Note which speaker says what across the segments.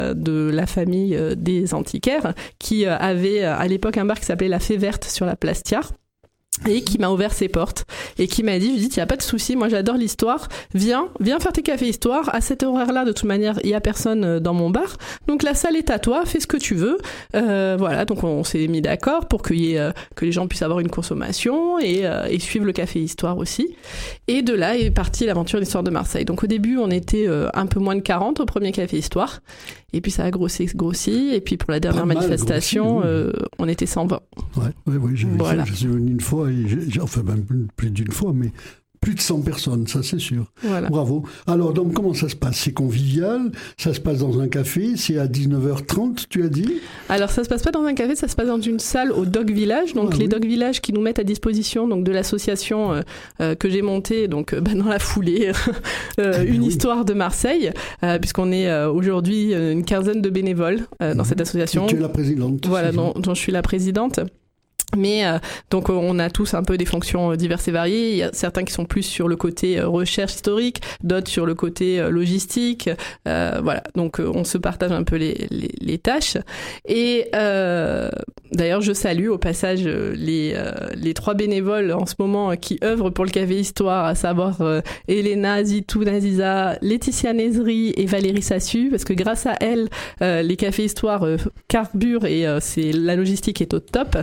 Speaker 1: de la famille des antiquaires qui avait à l'époque un bar qui s'appelait La Fée Verte sur la place Thiard. Et qui m'a ouvert ses portes et qui m'a dit, Judith, il n'y a pas de souci, moi j'adore l'histoire, viens faire tes cafés histoire, à cet horaire-là de toute manière il n'y a personne dans mon bar, donc la salle est à toi, fais ce que tu veux. Voilà, donc on s'est mis d'accord pour que les gens puissent avoir une consommation et suivre le café histoire aussi. Et de là est partie l'aventure d'Histoire de Marseille. Donc au début on était un peu moins de 40 au premier café histoire, et puis ça a grossi, et puis pour la dernière manifestation grossi, oui. On était 120.
Speaker 2: Oui, je suis venu une fois, enfin même plus d'une fois, mais plus de 100 personnes, ça c'est sûr.
Speaker 1: Voilà.
Speaker 2: Bravo. Alors donc comment ça se passe ? C'est convivial, ça se passe dans un café, c'est à 19h30 tu as dit ? Alors
Speaker 1: ça se passe pas dans un café, ça se passe dans une salle au Dog Village, donc les Dog Village qui nous mettent à disposition donc de l'association que j'ai montée donc dans la foulée une histoire de Marseille, puisqu'on est aujourd'hui une quinzaine de bénévoles dans cette association.
Speaker 2: Et tu es la présidente.
Speaker 1: Voilà, dont je suis la présidente. Mais donc on a tous un peu des fonctions diverses et variées. Il y a certains qui sont plus sur le côté recherche historique, d'autres sur le côté logistique. Voilà, donc on se partage un peu les tâches. Et d'ailleurs, je salue au passage les 3 bénévoles en ce moment qui œuvrent pour le Café Histoire, à savoir Elena, Zitou, Naziza, Laetitia Nezri et Valérie Sassu, parce que grâce à elles, les Cafés Histoire carburent et c'est la logistique est au top.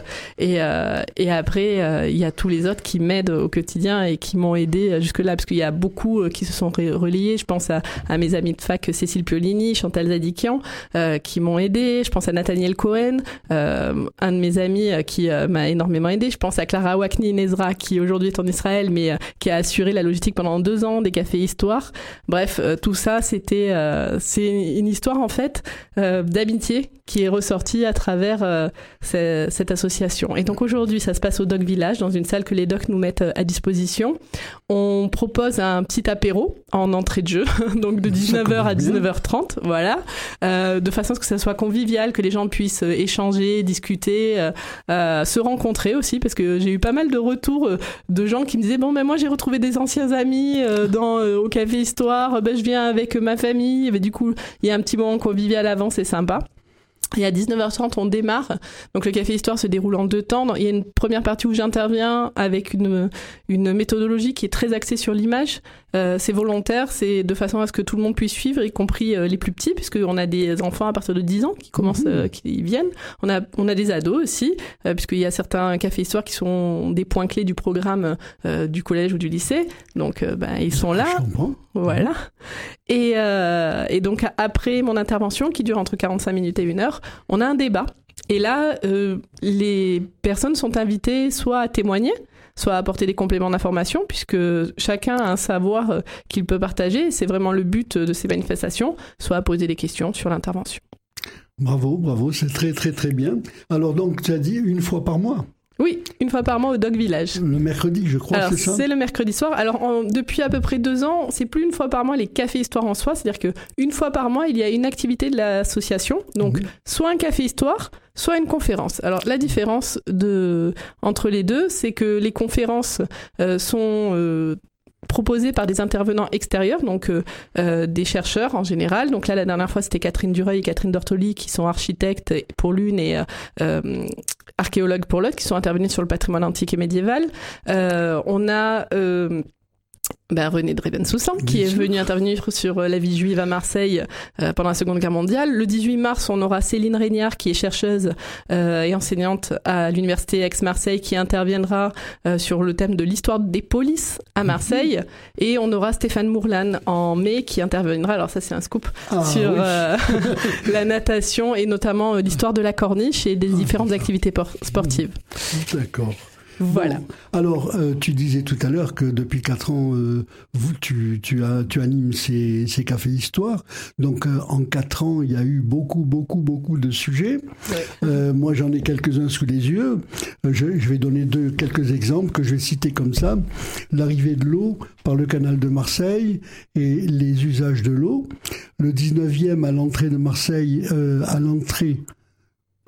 Speaker 1: Et après, il y a tous les autres qui m'aident au quotidien et qui m'ont aidé jusque-là, parce qu'il y a beaucoup qui se sont reliés. Je pense à mes amis de fac, Cécile Piolini, Chantal Zadikian, qui m'ont aidé. Je pense à Nathaniel Cohen, un de mes amis qui m'a énormément aidé. Je pense à Clara Wakni Nezra, qui aujourd'hui est en Israël, mais qui a assuré la logistique pendant 2 ans des cafés Histoire. Bref, tout ça, c'est une histoire en fait d'amitié qui est ressortie à travers cette association. Et donc aujourd'hui, ça se passe au Doc Village, dans une salle que les docs nous mettent à disposition. On propose un petit apéro en entrée de jeu, donc de 19h à 19h30, voilà, de façon à ce que ça soit convivial, que les gens puissent échanger, discuter, se rencontrer aussi, parce que j'ai eu pas mal de retours de gens qui me disaient bon, ben moi j'ai retrouvé des anciens amis au Café Histoire, ben je viens avec ma famille, ben, du coup il y a un petit moment convivial avant, c'est sympa. Et à 19h30, on démarre. Donc, le Café Histoire se déroule en 2 temps. Il y a une première partie où j'interviens avec une méthodologie qui est très axée sur l'image. C'est volontaire, c'est de façon à ce que tout le monde puisse suivre, y compris les plus petits, puisqu'on a des enfants à partir de 10 ans qui commencent, qui viennent. On a des ados aussi, puisqu'il y a certains Cafés Histoire qui sont des points clés du programme du collège ou du lycée. Donc, ils sont là.
Speaker 2: Je comprends.
Speaker 1: Voilà. Et donc, après mon intervention, qui dure entre 45 minutes et 1 heure, on a un débat. Et là, les personnes sont invitées soit à témoigner, soit à apporter des compléments d'information, puisque chacun a un savoir qu'il peut partager. C'est vraiment le but de ces manifestations, soit à poser des questions sur l'intervention.
Speaker 2: Bravo, c'est très très très bien. Alors donc, tu as dit 1 fois par mois ?
Speaker 1: Oui, 1 fois par mois au Dog Village.
Speaker 2: Le mercredi, je crois,
Speaker 1: alors,
Speaker 2: c'est ça ?
Speaker 1: C'est le mercredi soir. Alors, depuis à peu près 2 ans, c'est plus 1 fois par mois les cafés Histoire en soi. C'est-à-dire que 1 fois par mois, il y a une activité de l'association. Donc, soit un café Histoire, soit une conférence. Alors, la différence entre les deux, c'est que les conférences sont proposées par des intervenants extérieurs, donc des chercheurs en général. Donc là, la dernière fois, c'était Catherine Dureuil et Catherine Dortoli qui sont architectes pour l'une et archéologues pour l'autre, qui sont intervenus sur le patrimoine antique et médiéval. On a René Dreven-Soussan, qui est venu intervenir sur la vie juive à Marseille pendant la Seconde Guerre mondiale. Le 18 mars, on aura Céline Régnard, qui est chercheuse et enseignante à l'Université Aix-Marseille, qui interviendra sur le thème de l'histoire des polices à Marseille. Et on aura Stéphane Mourlan en mai, qui interviendra, alors ça c'est un scoop, sur la natation et notamment l'histoire de la corniche et des différentes activités sportives.
Speaker 2: D'accord.
Speaker 1: Voilà.
Speaker 2: Bon, alors, tu disais tout à l'heure que depuis 4 ans, tu animes ces cafés Histoire. Donc, en 4 ans, il y a eu beaucoup de sujets. Ouais. Moi, j'en ai quelques-uns sous les yeux. Je vais donner quelques exemples que je vais citer comme ça. L'arrivée de l'eau par le canal de Marseille et les usages de l'eau. Le 19e à l'entrée de Marseille,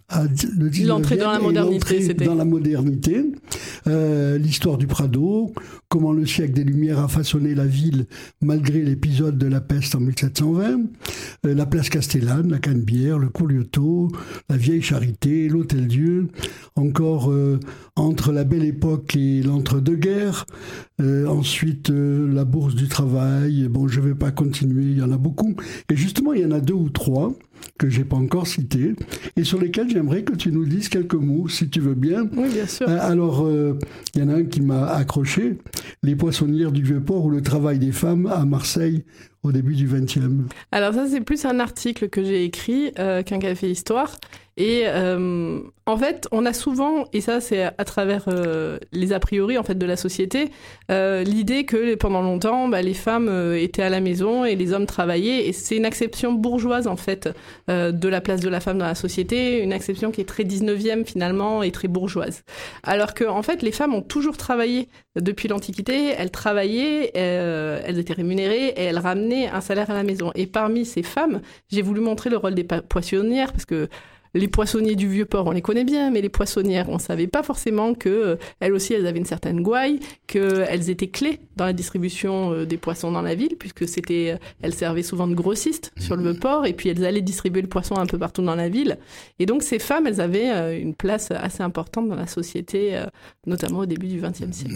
Speaker 1: l'entrée dans la modernité, c'était.
Speaker 2: Dans la modernité, l'histoire du Prado, comment le siècle des Lumières a façonné la ville malgré l'épisode de la peste en 1720, la place Castellane, la Canebière, le cours Lyoto, la vieille Charité, l'Hôtel-Dieu, encore entre la Belle Époque et l'entre-deux-guerres, ensuite la Bourse du Travail. Bon, je ne vais pas continuer, il y en a beaucoup. Et justement, il y en a 2 ou 3 que j'ai pas encore cités et sur lesquels j'aimerais que tu nous dises quelques mots, si tu veux bien.
Speaker 1: Oui, bien sûr.
Speaker 2: Alors, il y en a un qui m'a accroché, les poissonnières du Vieux-Port ou le travail des femmes à Marseille au début du XXe.
Speaker 1: Alors ça, c'est plus un article que j'ai écrit qu'un café histoire. Et en fait, on a souvent, et ça c'est à travers les a priori en fait de la société, l'idée que pendant longtemps, les femmes étaient à la maison et les hommes travaillaient. Et c'est une acception bourgeoise en fait de la place de la femme dans la société, une acception qui est très 19e finalement et très bourgeoise. Alors que en fait, les femmes ont toujours travaillé depuis l'Antiquité. Elles travaillaient, elles étaient rémunérées et elles ramenaient un salaire à la maison. Et parmi ces femmes, j'ai voulu montrer le rôle des poissonnières parce que les poissonniers du Vieux-Port, on les connaît bien, mais les poissonnières, on savait pas forcément que elles aussi, elles avaient une certaine gouaille, qu'elles étaient clés dans la distribution des poissons dans la ville, puisque elles servaient souvent de grossistes sur le Vieux-Port, et puis elles allaient distribuer le poisson un peu partout dans la ville. Et donc, ces femmes, elles avaient une place assez importante dans la société, notamment au début du XXe siècle.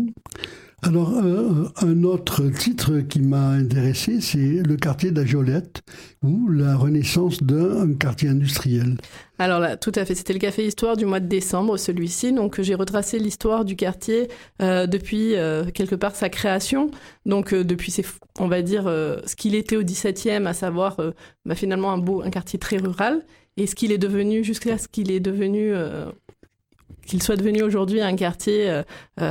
Speaker 2: Alors, un autre titre qui m'a intéressé, c'est le quartier de la Jolette, ou la renaissance d'un quartier industriel.
Speaker 1: Alors là, tout à fait, c'était le Café Histoire du mois de décembre, celui-ci. Donc j'ai retracé l'histoire du quartier depuis quelque part sa création. Donc depuis, on va dire, ce qu'il était au XVIIe, à savoir finalement un quartier très rural, et ce qu'il est devenu jusqu'à ce qu'il est devenu... qu'il soit devenu aujourd'hui un quartier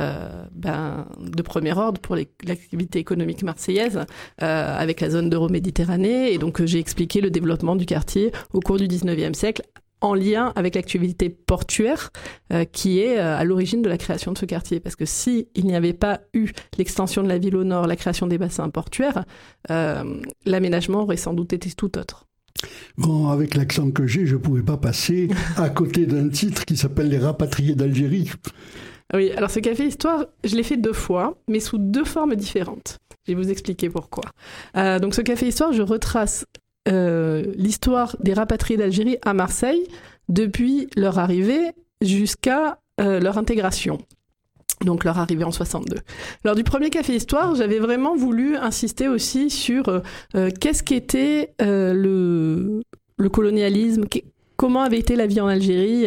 Speaker 1: de premier ordre pour l'activité économique marseillaise, avec la zone d'Euroméditerranée. Et donc, j'ai expliqué le développement du quartier au cours du 19e siècle, en lien avec l'activité portuaire qui est à l'origine de la création de ce quartier. Parce que s'il n'y avait pas eu l'extension de la ville au nord, la création des bassins portuaires, l'aménagement aurait sans doute été tout autre.
Speaker 2: Bon, avec l'accent que j'ai, je ne pouvais pas passer à côté d'un titre qui s'appelle « Les rapatriés d'Algérie ».
Speaker 1: Oui, alors ce Café Histoire, je l'ai fait 2 fois, mais sous 2 formes différentes. Je vais vous expliquer pourquoi. Donc ce Café Histoire, je retrace l'histoire des rapatriés d'Algérie à Marseille depuis leur arrivée jusqu'à leur intégration. Donc leur arrivée en 62. Lors du premier Café Histoire, j'avais vraiment voulu insister aussi sur qu'est-ce qu'était le colonialisme, comment avait été la vie en Algérie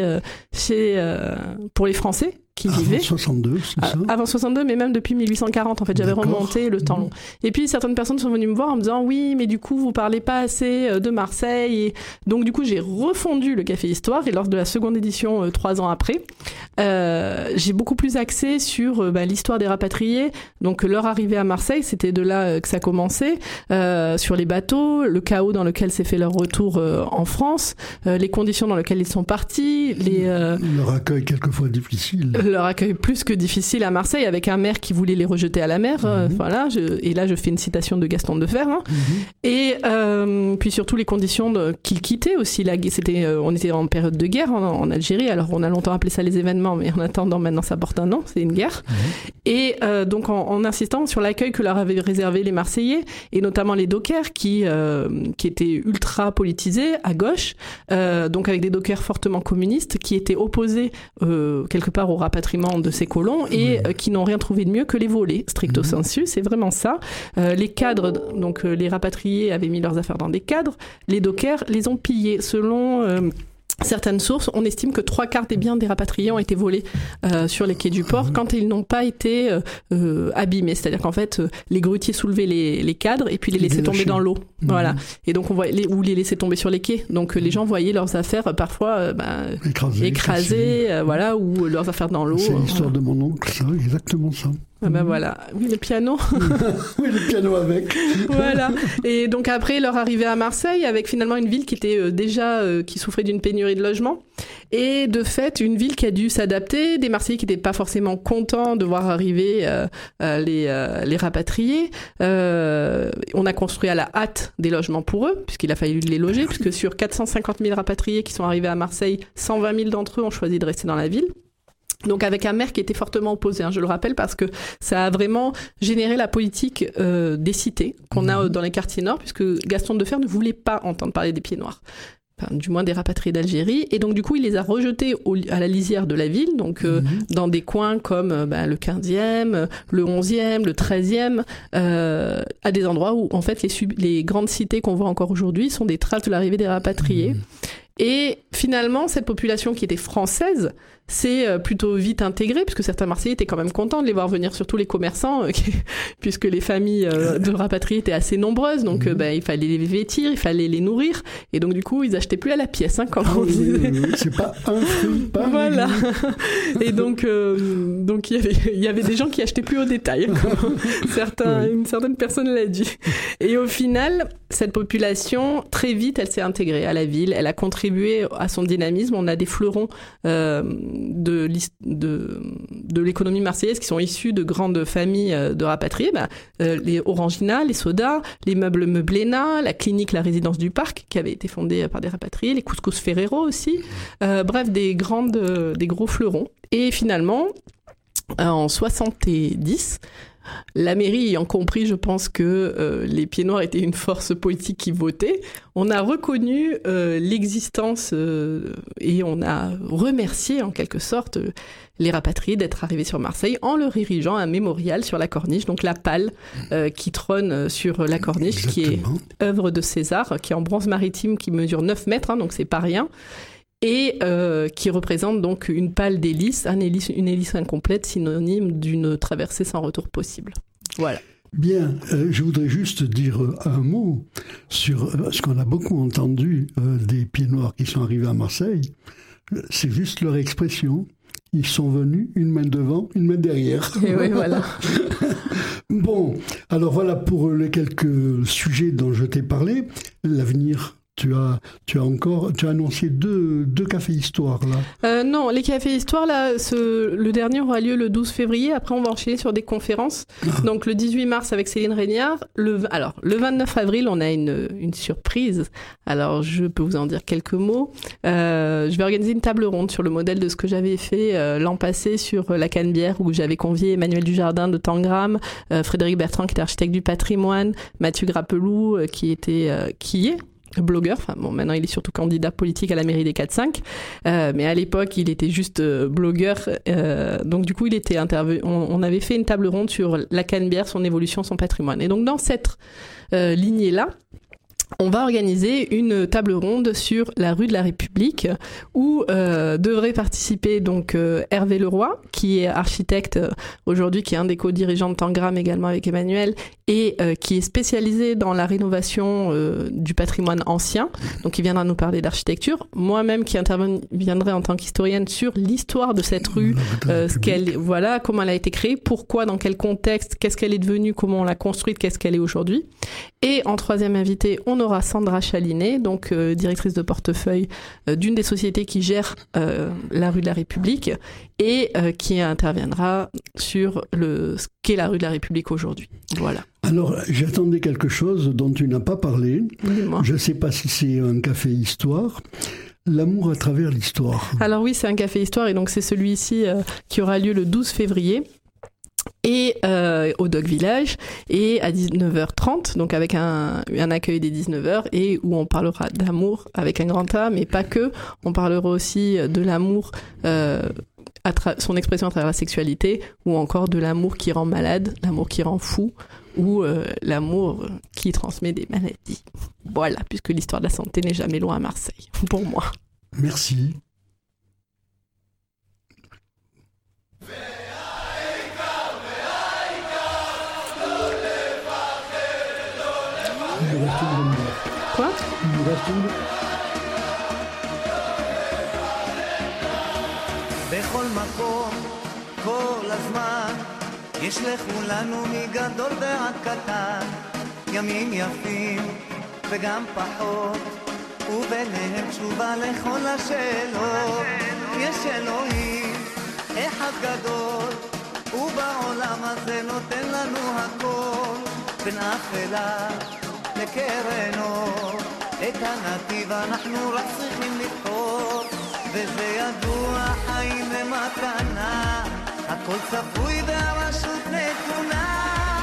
Speaker 1: pour les Français qui vivaient.
Speaker 2: Avant 62, c'est ça ?
Speaker 1: Avant 62, mais même depuis 1840, en fait, j'avais remonté le temps long. Et puis, certaines personnes sont venues me voir en me disant « Oui, mais du coup, vous parlez pas assez de Marseille. » Et donc, du coup, j'ai refondu le Café Histoire. Et lors de la seconde édition, 3 ans après, j'ai beaucoup plus axé sur l'histoire des rapatriés. Donc, leur arrivée à Marseille, c'était de là que ça commençait. Sur les bateaux, le chaos dans lequel s'est fait leur retour en France, les conditions dans lesquelles ils sont partis.
Speaker 2: Leur accueil quelquefois difficile.
Speaker 1: Leur accueil plus que difficile à Marseille, avec un maire qui voulait les rejeter à la mer. Voilà, et là, je fais une citation de Gaston Defferre. Et puis surtout les conditions qu'ils quittaient aussi. On était en période de guerre en Algérie. Alors, on a longtemps appelé ça les événements, mais en attendant, maintenant, ça porte un nom. C'est une guerre. Et donc, en insistant sur l'accueil que leur avaient réservé les Marseillais, et notamment les dockers qui étaient ultra politisés à gauche, donc avec des dockers fortement communistes qui étaient opposés quelque part au rapatriement de ces colons et qui n'ont rien trouvé de mieux que les voler, stricto sensu, c'est vraiment ça. Les cadres, donc les rapatriés avaient mis leurs affaires dans des cadres, les dockers les ont pillés. Selon certaines sources, on estime que 3/4 des biens des rapatriés ont été volés sur les quais du port quand ils n'ont pas été abîmés. C'est-à-dire qu'en fait, les grutiers soulevaient les cadres et puis les laissaient tomber dans l'eau. Voilà. Et donc, on voyait ou les laissaient tomber sur les quais. Donc, les gens voyaient leurs affaires parfois écrasées, voilà, ou leurs affaires dans l'eau.
Speaker 2: C'est l'histoire de mon oncle, ça, exactement ça.
Speaker 1: Voilà. Oui, le piano.
Speaker 2: Oui, le piano avec.
Speaker 1: Voilà. Et donc après, leur arrivée à Marseille, avec finalement une ville qui était déjà, qui souffrait d'une pénurie de logements. Et de fait, une ville qui a dû s'adapter, des Marseillais qui n'étaient pas forcément contents de voir arriver les rapatriés. On a construit à la hâte des logements pour eux, puisqu'il a fallu les loger, puisque sur 450 000 rapatriés qui sont arrivés à Marseille, 120 000 d'entre eux ont choisi de rester dans la ville. Donc avec un maire qui était fortement opposé, je le rappelle, parce que ça a vraiment généré la politique des cités qu'on a dans les quartiers nord, puisque Gaston Defferre ne voulait pas entendre parler des Pieds-Noirs. Enfin, du moins des rapatriés d'Algérie, et donc du coup il les a rejetés à la lisière de la ville, donc dans des coins comme le 15e, le 11e, le 13e, à des endroits où en fait les grandes cités qu'on voit encore aujourd'hui sont des traces de l'arrivée des rapatriés. Et finalement, cette population qui était française s'est plutôt vite intégrée, puisque certains Marseillais étaient quand même contents de les voir venir, surtout les commerçants, puisque les familles de rapatriés étaient assez nombreuses, donc il fallait les vêtir, il fallait les nourrir, et donc du coup, ils achetaient plus à la pièce, comme on disait.
Speaker 2: Oui, c'est pas un fruit, pas
Speaker 1: voilà. Et donc il y avait des gens qui achetaient plus au détail, comme une certaine personne l'a dit. Et au final, cette population, très vite, elle s'est intégrée à la ville, elle a contribué à son dynamisme. On a des fleurons de l'économie marseillaise qui sont issus de grandes familles de rapatriés, les Orangina, les Soda, les meubles Meublena, la clinique La Résidence du Parc qui avait été fondée par des rapatriés, les Couscous Ferrero aussi, bref, des gros fleurons. Et finalement, en 70, la mairie ayant compris, je pense, que les Pieds-Noirs étaient une force politique qui votait, on a reconnu l'existence et on a remercié en quelque sorte les rapatriés d'être arrivés sur Marseille en leur érigeant un mémorial sur la corniche, donc la pale qui trône sur la corniche. Exactement. Qui est œuvre de César, qui est en bronze maritime, qui mesure 9 mètres, donc c'est pas rien. Et qui représente donc une pale d'hélice, une hélice incomplète, synonyme d'une traversée sans retour possible. Voilà.
Speaker 2: Bien, je voudrais juste dire un mot sur ce qu'on a beaucoup entendu des Pieds-Noirs qui sont arrivés à Marseille. C'est juste leur expression. Ils sont venus une main devant, une main derrière.
Speaker 1: Et oui, voilà.
Speaker 2: Bon, alors voilà pour les quelques sujets dont je t'ai parlé. L'avenir. Tu as annoncé deux cafés histoire là.
Speaker 1: Non, les cafés histoire là, le dernier aura lieu le 12 février. Après, on va enchaîner sur des conférences. Donc le 18 mars avec Céline Régnard. Le 29 avril, on a une surprise. Alors je peux vous en dire quelques mots. Je vais organiser une table ronde sur le modèle de ce que j'avais fait l'an passé sur la Canebière, où j'avais convié Emmanuel Dujardin de Tangram, Frédéric Bertrand qui est architecte du patrimoine, Mathieu Grappelou qui est blogueur, maintenant il est surtout candidat politique à la mairie des 4-5, mais à l'époque il était juste blogueur, donc du coup il était on avait fait une table ronde sur la Canebière, son évolution, son patrimoine. Et donc dans cette lignée-là, on va organiser une table ronde sur la rue de la République où devrait participer donc Hervé Leroy, qui est architecte aujourd'hui, qui est un des co-dirigeants de Tangram également avec Emmanuel, et qui est spécialisé dans la rénovation du patrimoine ancien. Donc il viendra nous parler d'architecture. Moi-même qui interviendrai en tant qu'historienne sur l'histoire de cette rue, comment elle a été créée, pourquoi, dans quel contexte, qu'est-ce qu'elle est devenue, comment on l'a construite, qu'est-ce qu'elle est aujourd'hui. Et en troisième invité, on aura Sandra Chalinet, donc directrice de portefeuille d'une des sociétés qui gère la rue de la République et qui interviendra sur ce qu'est la rue de la République aujourd'hui. Voilà.
Speaker 2: Alors, j'attendais quelque chose dont tu n'as pas parlé.
Speaker 1: Dis-moi.
Speaker 2: Je ne sais pas si c'est un café histoire. L'amour à travers l'histoire. Alors
Speaker 1: oui, c'est un café histoire et donc c'est celui-ci qui aura lieu le 12 février. Et au Dog Village, et à 19h30, donc avec un accueil dès 19h, et où on parlera d'amour avec un grand A, mais pas que. On parlera aussi de l'amour, son expression à travers la sexualité, ou encore de l'amour qui rend malade, l'amour qui rend fou, ou l'amour qui transmet des maladies. Voilà, puisque l'histoire de la santé n'est jamais loin à Marseille, pour moi.
Speaker 2: Merci.
Speaker 1: Quoi?
Speaker 3: בכל מקום, כל הזמן, יש לכולנו מגדול ועד קטן, ימים יפים וגם פחות, וביניהם תשובה לכל השאלות. יש אלוהים אחד גדול, ובעולם הזה נותן לנו הכל, בין אפלה לקרן אור. את הנתיב אנחנו רק צריכים לבחור, וזה ידוע, חיים ומתנה, הכל צפוי והרשות נתונה.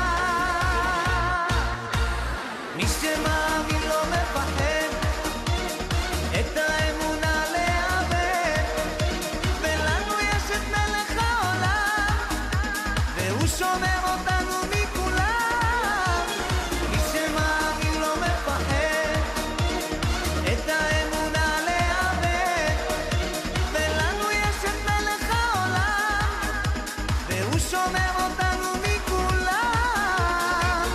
Speaker 3: מי שמאמין לא מפחד, את האמונה לאבד, ולנו יש את מלך העולם, והוא שומר אותנו מכולם. מי שמאמין לא מפחד, את האמונה לאבד, ולנו יש את מלך העולם, והוא שומר אותנו מכולם.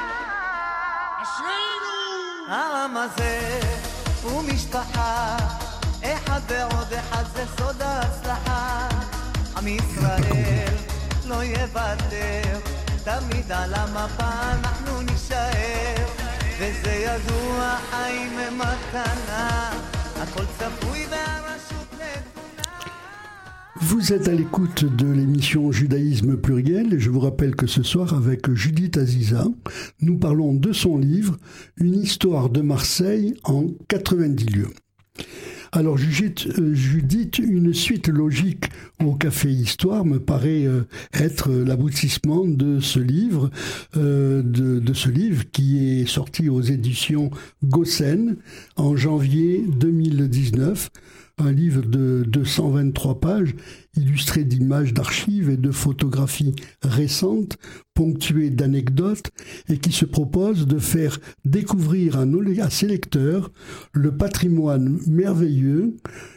Speaker 3: העם הזה הוא משפחה, אחד ועוד אחד זה סוד ההצלחה. עם ישראל לא יוותר, תמיד על המפה אנחנו נשאר, וזה ידוע, חיים ומתנה, הכל צפוי והרשות נתונה.
Speaker 2: Vous êtes à l'écoute de l'émission Judaïsme pluriel et je vous rappelle que ce soir avec Judith Aziza, nous parlons de son livre Une histoire de Marseille en 90 lieux. Alors Judith, une suite logique au Café Histoire me paraît être l'aboutissement de ce livre, de ce livre qui est sorti aux éditions Gossen en janvier 2019. Un livre de 223 pages, illustré d'images d'archives et de photographies récentes, ponctuées d'anecdotes, et qui se propose de faire découvrir à ses lecteurs le patrimoine merveilleux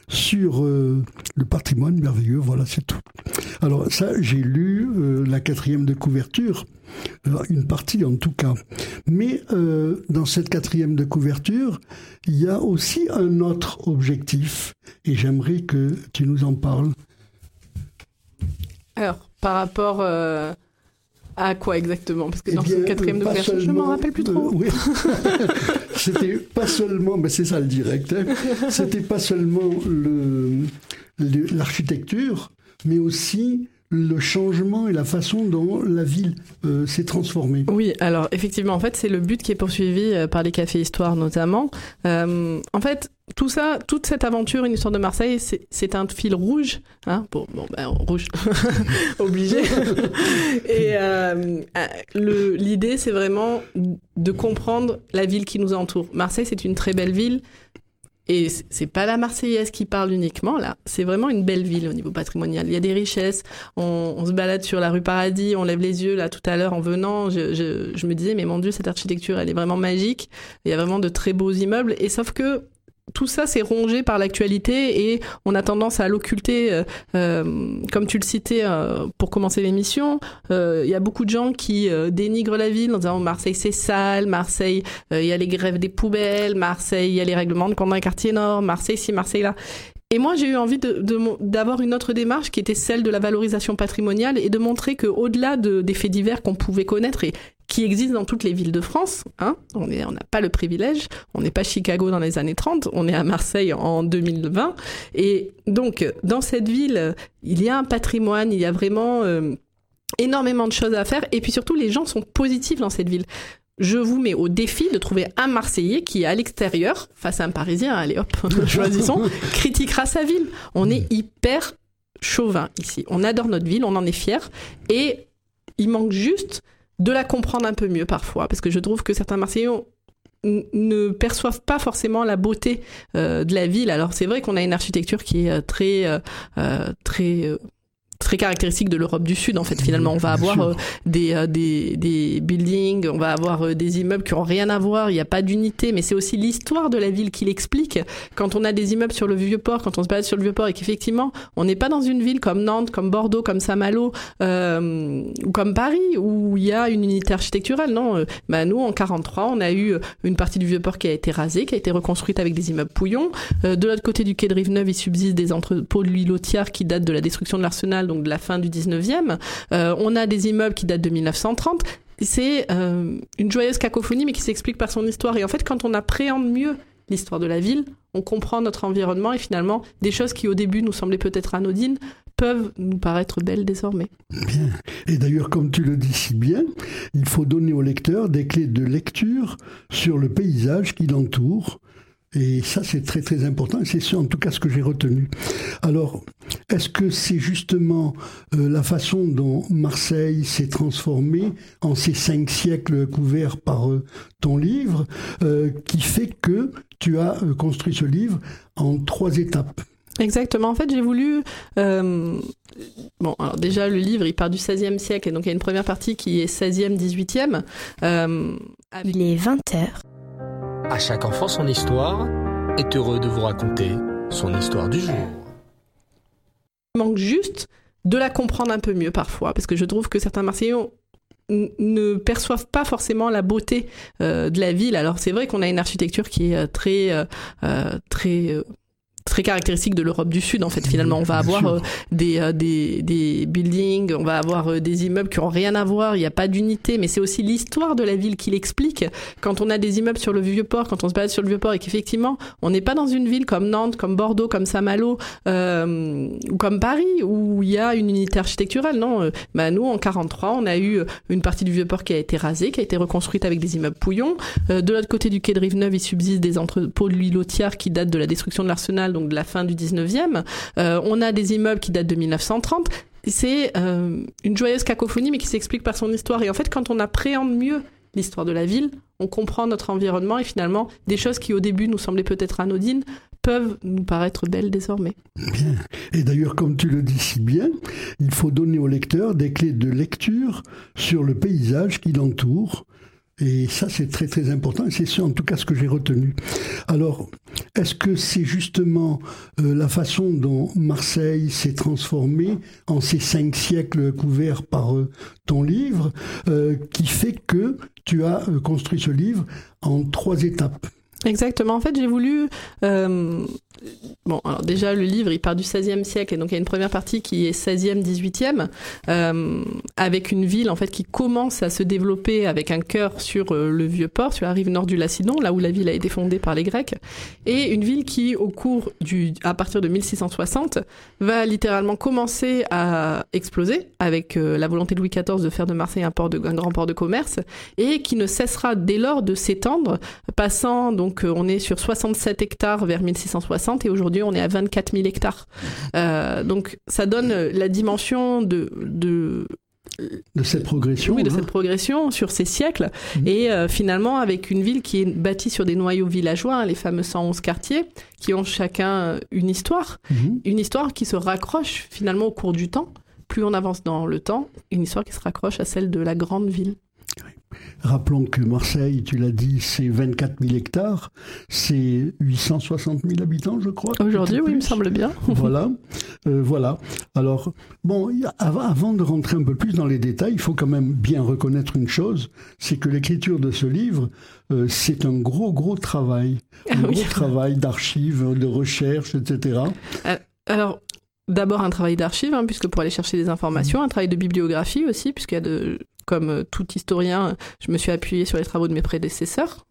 Speaker 2: voilà, c'est tout. Alors ça, j'ai lu la 4e de couverture, une partie en tout cas. Mais dans cette 4e de couverture, il y a aussi un autre objectif, et j'aimerais que tu nous en parles.
Speaker 1: Alors, par rapport à quoi exactement? Parce que dans cette 4e de couverture, je ne m'en rappelle plus trop.
Speaker 2: Oui. C'était pas seulement, mais c'est ça le direct, hein, c'était pas seulement l'architecture, mais aussi le changement et la façon dont la ville s'est transformée.
Speaker 1: Oui, alors effectivement, en fait, c'est le but qui est poursuivi par les cafés Histoire notamment. En fait, tout ça, toute cette aventure, une histoire de Marseille, c'est un fil rouge, hein, rouge, obligé. Et l'idée, c'est vraiment de comprendre la ville qui nous entoure. Marseille, c'est une très belle ville. Et c'est pas la Marseillaise qui parle uniquement, là. C'est vraiment une belle ville au niveau patrimonial. Il y a des richesses. On se balade sur la rue Paradis, on lève les yeux, là, tout à l'heure, en venant. Je me disais, mais mon Dieu, cette architecture, elle est vraiment magique. Il y a vraiment de très beaux immeubles. Et sauf que tout ça, c'est rongé par l'actualité et on a tendance à l'occulter. Comme tu le citais pour commencer l'émission, il y a beaucoup de gens qui dénigrent la ville en disant Marseille c'est sale, Marseille il y a les grèves des poubelles, Marseille il y a les règlements de compte dans les quartiers nord, Marseille ci, Marseille là. Et moi, j'ai eu envie d'avoir une autre démarche qui était celle de la valorisation patrimoniale et de montrer qu'au-delà des faits divers qu'on pouvait connaître et qui existent dans toutes les villes de France, hein, on n'a pas le privilège, on n'est pas Chicago dans les années 30, on est à Marseille en 2020. Et donc, dans cette ville, il y a un patrimoine, il y a vraiment énormément de choses à faire. Et puis surtout, les gens sont positifs dans cette ville. Je vous mets au défi de trouver un Marseillais qui, à l'extérieur, face à un Parisien, allez hop, choisissons, critiquera sa ville. On est hyper chauvin ici. On adore notre ville, on en est fiers. Et il manque juste de la comprendre un peu mieux parfois, parce que je trouve que certains Marseillais ne perçoivent pas forcément la beauté de la ville. Alors c'est vrai qu'on a une architecture qui est très caractéristique de l'Europe du Sud. En fait, finalement, on va avoir des buildings, on va avoir des immeubles qui n'ont rien à voir. Il n'y a pas d'unité, mais c'est aussi l'histoire de la ville qui l'explique. Quand on a des immeubles sur le Vieux-Port, quand on se balade sur le Vieux-Port et qu'effectivement, on n'est pas dans une ville comme Nantes, comme Bordeaux, comme Saint-Malo, ou comme Paris, où il y a une unité architecturale. Non, nous, en 43, on a eu une partie du Vieux-Port qui a été rasée, qui a été reconstruite avec des immeubles pouillons. De l'autre côté du quai de Rive-Neuve, il subsiste des entrepôts de l'huile Lotiard qui datent de la destruction de l'Arsenal, donc de la fin du 19e. On a des immeubles qui datent de 1930. C'est une joyeuse cacophonie, mais qui s'explique par son histoire. Et en fait, quand on appréhende mieux l'histoire de la ville, on comprend notre environnement et finalement, des choses qui au début nous semblaient peut-être anodines peuvent nous paraître belles désormais.
Speaker 2: Bien. Et d'ailleurs, comme tu le dis si bien, il faut donner au lecteur des clés de lecture sur le paysage qui l'entoure. Et ça, c'est très très important, et c'est en tout cas ce que j'ai retenu. Alors, est-ce que c'est justement la façon dont Marseille s'est transformée en ces 5 siècles couverts par ton livre qui fait que tu as construit ce livre en 3 étapes?
Speaker 1: Exactement. En fait, j'ai voulu... Bon, alors déjà, le livre, il part du XVIe siècle, et donc il y a une première partie qui est 16e, 18e.
Speaker 4: Il est 20h.
Speaker 5: À chaque enfant son histoire est heureux de vous raconter son histoire du jour.
Speaker 1: Il manque juste de la comprendre un peu mieux parfois, parce que je trouve que certains Marseillais ne perçoivent pas forcément la beauté de la ville. Alors c'est vrai qu'on a une architecture qui est très caractéristique de l'Europe du Sud. En fait, finalement, on va avoir des buildings, on va avoir des immeubles qui n'ont rien à voir, il n'y a pas d'unité, mais c'est aussi l'histoire de la ville qui l'explique. Quand on a des immeubles sur le Vieux-Port, quand on se balade sur le Vieux-Port et qu'effectivement, on n'est pas dans une ville comme Nantes, comme Bordeaux, comme Saint-Malo, ou comme Paris, où il y a une unité architecturale. Non, nous, en 43, on a eu une partie du Vieux-Port qui a été rasée, qui a été reconstruite avec des immeubles pouillons. De l'autre côté du quai de Rive-Neuve, il subsiste des entrepôts de l'huile Lotière qui datent de la destruction de l'Arsenal, donc de la fin du 19e. On a des immeubles qui datent de 1930. C'est une joyeuse cacophonie, mais qui s'explique par son histoire. Et en fait, quand on appréhende mieux l'histoire de la ville, on comprend notre environnement et finalement, des choses qui au début nous semblaient peut-être anodines peuvent nous paraître belles désormais.
Speaker 2: Bien. Et d'ailleurs, comme tu le dis si bien, il faut donner au lecteur des clés de lecture sur le paysage qui l'entoure. Et ça, c'est très très important, et c'est en tout cas ce que j'ai retenu. Alors, est-ce que c'est justement la façon dont Marseille s'est transformée en ces 5 siècles couverts par ton livre qui fait que tu as construit ce livre en 3 étapes?
Speaker 1: Exactement. En fait, j'ai voulu... Bon, alors déjà, le livre, il part du XVIe siècle, et donc il y a une première partie qui est 16e, 18e, avec une ville, en fait, qui commence à se développer avec un cœur sur le Vieux-Port, sur la rive nord du Lacidon, là où la ville a été fondée par les Grecs, et une ville qui, à partir de 1660, va littéralement commencer à exploser, avec la volonté de Louis XIV de faire de Marseille un grand port de commerce, et qui ne cessera dès lors de s'étendre, passant, donc on est sur 67 hectares vers 1660, et aujourd'hui on est à 24 000 hectares. Donc ça donne la dimension de
Speaker 2: cette progression.
Speaker 1: Oui, de cette progression sur ces siècles. Et finalement, avec une ville qui est bâtie sur des noyaux villageois, les fameux 111 quartiers, qui ont chacun une histoire qui se raccroche finalement au cours du temps. Plus on avance dans le temps, une histoire qui se raccroche à celle de la grande ville.
Speaker 2: Rappelons que Marseille, tu l'as dit, c'est 24 000 hectares, c'est 860 000 habitants, je crois.
Speaker 1: Aujourd'hui, oui, il me semble bien.
Speaker 2: Voilà. Alors, bon, avant de rentrer un peu plus dans les détails, il faut quand même bien reconnaître une chose, c'est que l'écriture de ce livre, c'est un gros travail. Gros travail d'archives, de recherche, etc.
Speaker 1: Alors... D'abord un travail d'archives, puisque pour aller chercher des informations, un travail de bibliographie aussi, puisqu'il y a comme tout historien, je me suis appuyée sur les travaux de mes prédécesseurs.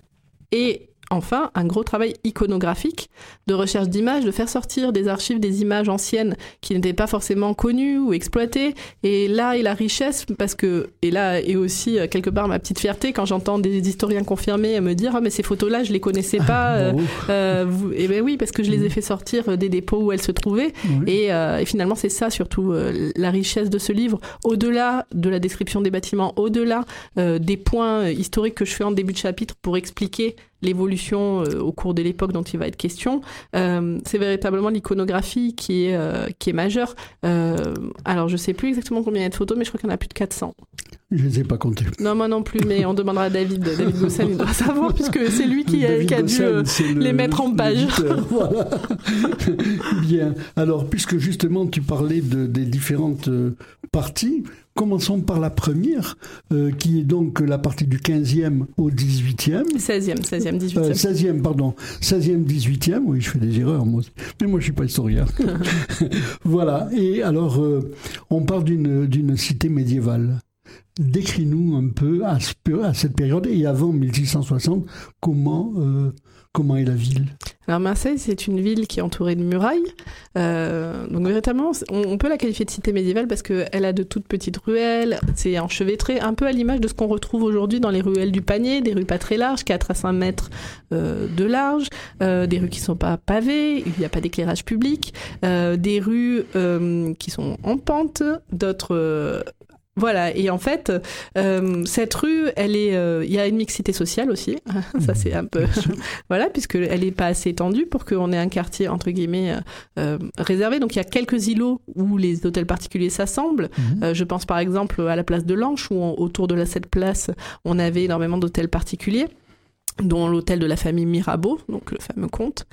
Speaker 1: Et enfin, un gros travail iconographique de recherche d'images, de faire sortir des archives des images anciennes qui n'étaient pas forcément connues ou exploitées. Et là est la richesse, et là est aussi quelque part ma petite fierté quand j'entends des historiens confirmés me dire « Ah, mais ces photos-là, je les connaissais pas. » Et ben oui, parce que je les ai fait sortir des dépôts où elles se trouvaient. Et finalement, c'est ça surtout la richesse de ce livre. Au-delà de la description des bâtiments, au-delà des points historiques que je fais en début de chapitre pour expliquer l'évolution au cours de l'époque dont il va être question, c'est véritablement l'iconographie qui est majeure. Alors, je sais plus exactement combien il y a de photos, mais je crois qu'il y en a plus de 400.
Speaker 2: Je ne les ai pas comptés.
Speaker 1: Non, moi non plus, mais on demandera à David Gossen, il doit savoir, puisque c'est lui qui a dû les mettre en page.
Speaker 2: Voilà. Bien. Alors, puisque justement tu parlais des différentes parties, commençons par la première, qui est donc la partie du 15e au 18e. 16e,
Speaker 1: 18e.
Speaker 2: 16e, pardon. 16e, 18e. Oui, je fais des erreurs, moi aussi. Mais moi, je ne suis pas historien. Voilà. Et alors, on parle d'une cité médiévale. Décris-nous un peu à cette période et avant 1660, comment Comment est la ville ?
Speaker 1: Alors Marseille, c'est une ville qui est entourée de murailles. Donc véritablement, on peut la qualifier de cité médiévale parce qu'elle a de toutes petites ruelles, c'est enchevêtré, un peu à l'image de ce qu'on retrouve aujourd'hui dans les ruelles du Panier, des rues pas très larges, 4 à 5 mètres de large, des rues qui sont pas pavées, il n'y a pas d'éclairage public, des rues qui sont en pente, d'autres... Voilà, et en fait, cette rue, il y a une mixité sociale aussi, ça c'est un peu, voilà, puisqu'elle n'est pas assez étendue pour qu'on ait un quartier, entre guillemets, réservé. Donc il y a quelques îlots où les hôtels particuliers s'assemblent. Je pense par exemple à la place de l'Anche, où autour de cette place, on avait énormément d'hôtels particuliers, dont l'hôtel de la famille Mirabeau, donc le fameux comte.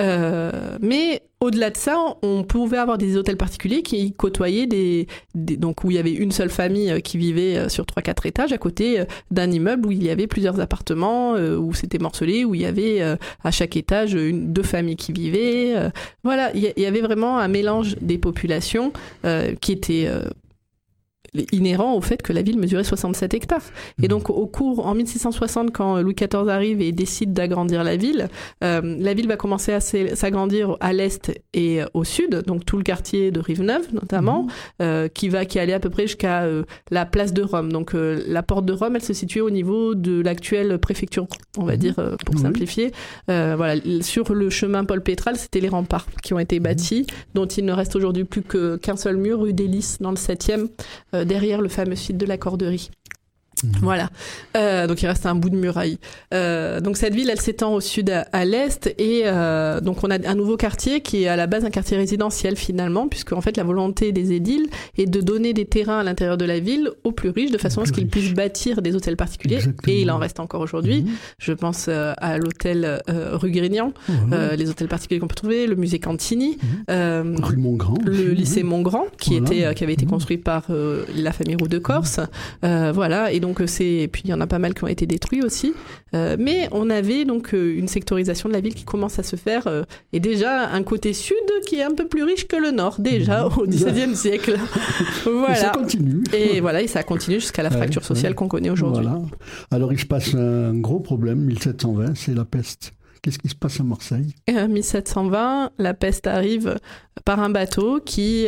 Speaker 1: Mais au-delà de ça, on pouvait avoir des hôtels particuliers qui côtoyaient donc où il y avait une seule famille qui vivait sur 3-4 étages à côté d'un immeuble où il y avait plusieurs appartements, où c'était morcelé, où il y avait à chaque étage 2 familles qui vivaient. Voilà, il y avait vraiment un mélange des populations qui était inhérent au fait que la ville mesurait 67 hectares. Et donc, en 1660, quand Louis XIV arrive et décide d'agrandir la ville va commencer à s'agrandir à l'est et au sud, donc tout le quartier de Rive-Neuve, notamment, qui allait à peu près jusqu'à la place de Rome. Donc, la porte de Rome, elle se situait au niveau de l'actuelle préfecture, on va dire, pour simplifier. Voilà, sur le chemin Paul Pétral, c'était les remparts qui ont été bâtis, dont il ne reste aujourd'hui plus qu'un seul mur, rue des Lys, dans le 7e, derrière le fameux site de la Corderie. Voilà. Donc il reste un bout de muraille. Donc cette ville, elle s'étend au sud à l'est et donc on a un nouveau quartier qui est à la base un quartier résidentiel finalement, puisque en fait la volonté des édiles est de donner des terrains à l'intérieur de la ville aux plus riches de façon à ce qu'ils puissent bâtir des hôtels particuliers. Exactement. Et il en reste encore aujourd'hui. Je pense à l'hôtel rue Grignan, les hôtels particuliers qu'on peut trouver, le musée Cantini,
Speaker 2: rue Montgrand,
Speaker 1: le lycée Montgrand qui avait été construit par la famille Roux de Corse. Voilà. Et donc et puis il y en a pas mal qui ont été détruits aussi, mais on avait donc une sectorisation de la ville qui commence à se faire et déjà un côté sud qui est un peu plus riche que le nord déjà au XVIIe siècle. Voilà.
Speaker 2: Et ça continue.
Speaker 1: Et voilà, et ça continue jusqu'à la fracture sociale qu'on connaît aujourd'hui.
Speaker 2: Voilà. Alors il se passe un gros problème, 1720, c'est la peste. Qu'est-ce qui se passe à Marseille ?
Speaker 1: 1720, la peste arrive par un bateau qui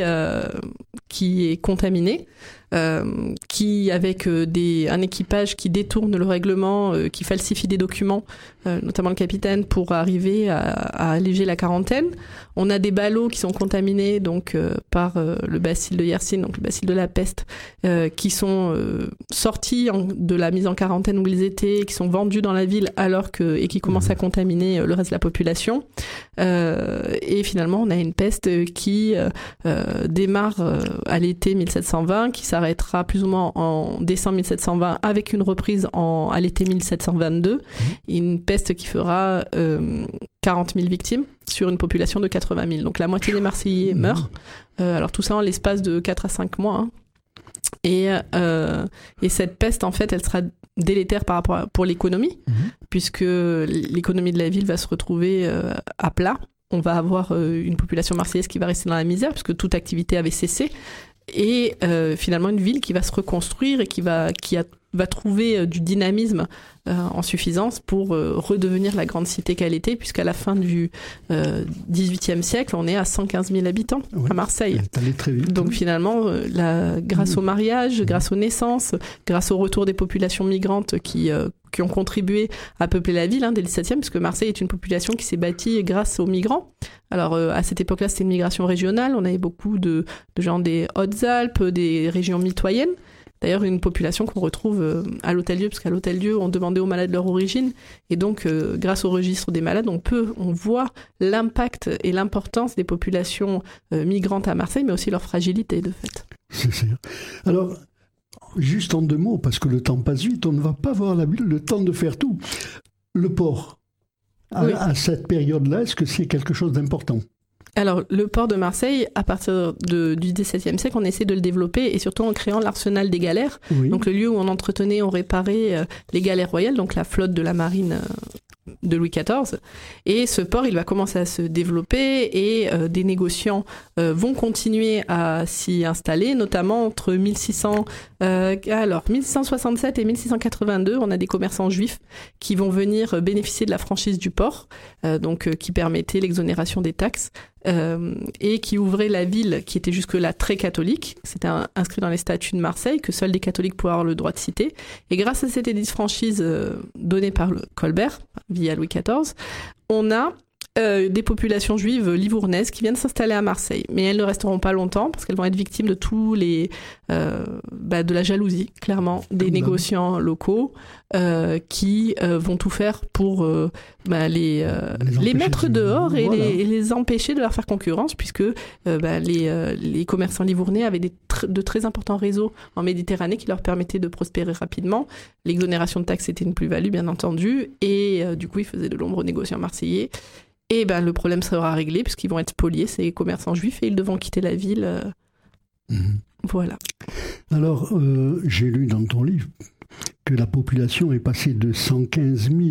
Speaker 1: est contaminé, qui avec un équipage qui détourne le règlement, qui falsifie des documents, notamment le capitaine, pour arriver à alléger la quarantaine. On a des ballots qui sont contaminés donc par le bacille de Yersin, donc le bacille de la peste, qui sont sortis de la mise en quarantaine où ils étaient, qui sont vendus dans la ville et qui commencent à contaminer le reste de la population. Et finalement, on a une peste qui démarre à l'été 1720, qui s'arrêtera plus ou moins en décembre 1720 avec une reprise à l'été 1722. Une peste qui fera 40 000 victimes sur une population de 80 000. Donc la moitié des Marseillais meurent. Alors tout ça en l'espace de 4 à 5 mois. Et cette peste, en fait, elle sera délétère pour l'économie, puisque l'économie de la ville va se retrouver à plat. On va avoir une population marseillaise qui va rester dans la misère, puisque toute activité avait cessé. Et finalement, une ville qui va se reconstruire et qui va trouver du dynamisme en suffisance pour redevenir la grande cité qu'elle était, puisqu'à la fin du XVIIIe siècle, on est à 115 000 habitants à Marseille.
Speaker 2: Elle est allée très vite.
Speaker 1: Donc finalement, grâce au mariage, grâce aux naissances, grâce au retour des populations migrantes qui ont contribué à peupler la ville dès le XVIIe, puisque Marseille est une population qui s'est bâtie grâce aux migrants. Alors à cette époque-là, c'était une migration régionale. On avait beaucoup de gens des Hautes-Alpes, des régions mitoyennes. D'ailleurs, une population qu'on retrouve à l'Hôtel-Dieu, parce qu'à l'Hôtel-Dieu, on demandait aux malades leur origine. Et donc, grâce au registre des malades, on voit l'impact et l'importance des populations migrantes à Marseille, mais aussi leur fragilité, de fait.
Speaker 2: C'est sûr. Alors, juste en 2 mots, parce que le temps passe vite, on ne va pas avoir le temps de faire tout. Le port, à cette période-là, est-ce que c'est quelque chose d'important ?
Speaker 1: Alors, le port de Marseille, à partir du XVIIe siècle, on essaie de le développer, et surtout en créant l'arsenal des galères. Donc, le lieu où on entretenait, on réparait les galères royales, donc la flotte de la marine de Louis XIV. Et ce port, il va commencer à se développer et des négociants vont continuer à s'y installer, notamment entre 1667 et 1682. On a des commerçants juifs qui vont venir bénéficier de la franchise du port, qui permettait l'exonération des taxes. Et qui ouvrait la ville qui était jusque-là très catholique. C'était inscrit dans les statuts de Marseille que seuls des catholiques pouvaient avoir le droit de citer. Et grâce à cette édit de franchise donnée par Colbert, via Louis XIV, on a des populations juives livournaises qui viennent s'installer à Marseille. Mais elles ne resteront pas longtemps parce qu'elles vont être victimes de tous les... de la jalousie, clairement, des négociants locaux qui vont faire pour les mettre dehors et les empêcher de leur faire concurrence puisque les commerçants livournais avaient de très importants réseaux en Méditerranée qui leur permettaient de prospérer rapidement. L'exonération de taxes était une plus-value, bien entendu, et du coup, ils faisaient de l'ombre aux négociants marseillais. Et le problème sera réglé puisqu'ils vont être spoliés, ces commerçants juifs, et ils devront quitter la ville. Voilà.
Speaker 2: Alors, j'ai lu dans ton livre que la population est passée de 115 000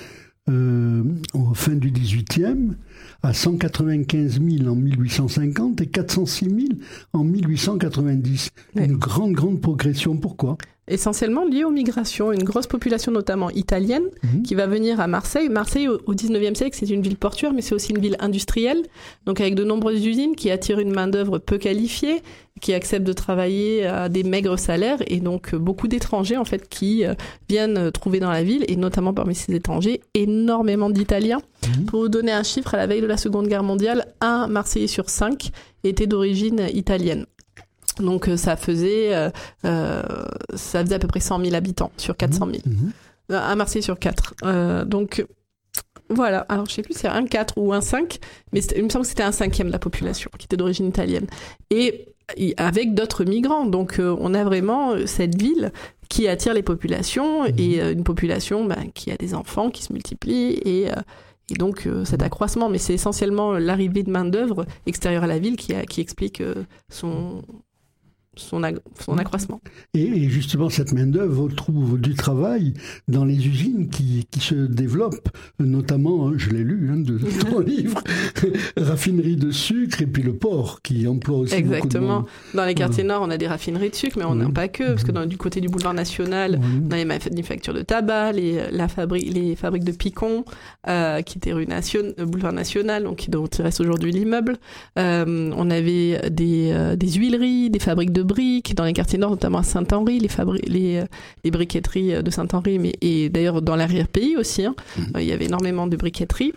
Speaker 2: en fin du XVIIIe à 195 000 en 1850 et 406 000 en 1890. Ouais. Une grande progression. Pourquoi ?
Speaker 1: Essentiellement lié aux migrations, une grosse population notamment italienne qui va venir à Marseille. Marseille, au XIXe siècle, c'est une ville portuaire, mais c'est aussi une ville industrielle, donc avec de nombreuses usines qui attirent une main-d'œuvre peu qualifiée, qui acceptent de travailler à des maigres salaires, et donc beaucoup d'étrangers en fait qui viennent trouver dans la ville, et notamment parmi ces étrangers, énormément d'Italiens. Pour vous donner un chiffre, à la veille de la Seconde Guerre mondiale, 1 Marseillais sur 5 était d'origine italienne. Donc ça faisait à peu près 100 000 habitants sur 400 000. Un Marseillais sur 4. Donc voilà, alors je sais plus si c'est un 4 ou un 5, mais il me semble que c'était un 5e de la population qui était d'origine italienne. Et avec d'autres migrants. Donc on a vraiment cette ville qui attire les populations et une population qui a des enfants qui se multiplient et donc cet accroissement. Mais c'est essentiellement l'arrivée de main-d'œuvre extérieure à la ville qui explique son accroissement.
Speaker 2: Et justement, cette main-d'œuvre trouve du travail dans les usines qui se développent, notamment, je l'ai lu de ton livre, raffinerie de sucre et puis le port qui emploie aussi beaucoup de monde.
Speaker 1: Exactement. Dans les quartiers nord, on a des raffineries de sucre, mais on n'a pas que, parce que du côté du boulevard National, on a les manufactures de tabac, les fabriques de picons, qui étaient boulevard National, donc dont il reste aujourd'hui l'immeuble. On avait des huileries, des fabriques de briques dans les quartiers nord, notamment à Saint-Henri, les briqueteries de Saint-Henri, et d'ailleurs dans l'arrière-pays aussi. Il y avait énormément de briqueteries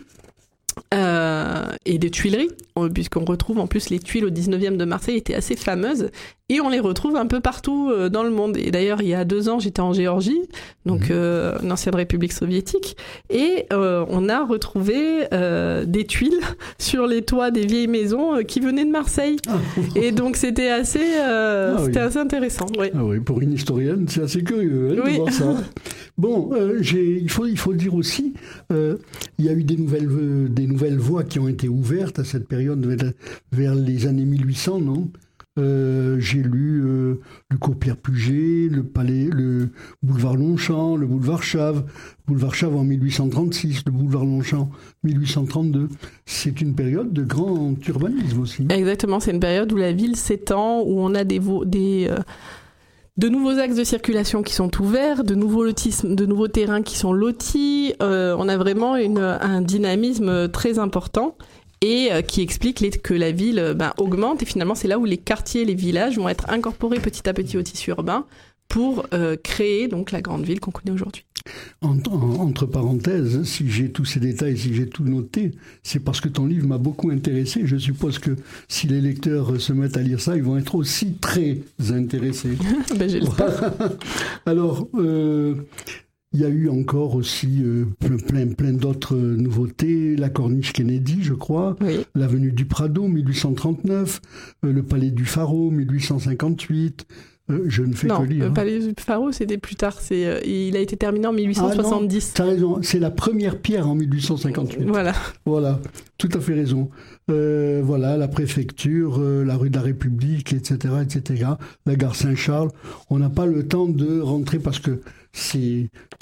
Speaker 1: et de tuileries, puisqu'on retrouve en plus les tuiles au 19e de Marseille étaient assez fameuses, et on les retrouve un peu partout dans le monde. Et d'ailleurs, il y a 2 ans, j'étais en Géorgie, donc une ancienne république soviétique, et on a retrouvé des tuiles sur les toits des vieilles maisons qui venaient de Marseille. Et donc c'était assez intéressant. Oui.
Speaker 2: Ah oui, pour une historienne, c'est assez curieux de voir ça. Bon, il faut dire aussi, il y a eu des nouvelles voies qui ont été ouvertes à cette période vers les années 1800, non ? J'ai lu le cours Pierre-Puget, le boulevard Longchamp, le boulevard Chave en 1836, le boulevard Longchamp 1832. C'est une période de grand urbanisme aussi.
Speaker 1: Exactement, c'est une période où la ville s'étend, où on a de nouveaux axes de circulation qui sont ouverts, de nouveaux terrains qui sont lotis. On a vraiment un dynamisme très important. Et qui explique que la ville augmente, et finalement c'est là où les quartiers, les villages vont être incorporés petit à petit au tissu urbain pour créer donc la grande ville qu'on connaît aujourd'hui.
Speaker 2: Entre parenthèses, si j'ai tous ces détails, si j'ai tout noté, c'est parce que ton livre m'a beaucoup intéressé. Je suppose que si les lecteurs se mettent à lire ça, ils vont être aussi très intéressés.
Speaker 1: J'espère.
Speaker 2: Alors, il y a eu encore aussi plein d'autres nouveautés. La Corniche Kennedy, je crois. Oui. L'avenue du Prado, 1839. Le Palais du Pharo, 1858. Je ne fais que lire.
Speaker 1: Le Palais du Pharo, c'était plus tard. Il a été terminé en 1870.
Speaker 2: Tu as raison. C'est la première pierre en 1858. Voilà. Tout à fait raison. Voilà, la préfecture, la rue de la République, etc., etc. La gare Saint-Charles. On n'a pas le temps de rentrer parce que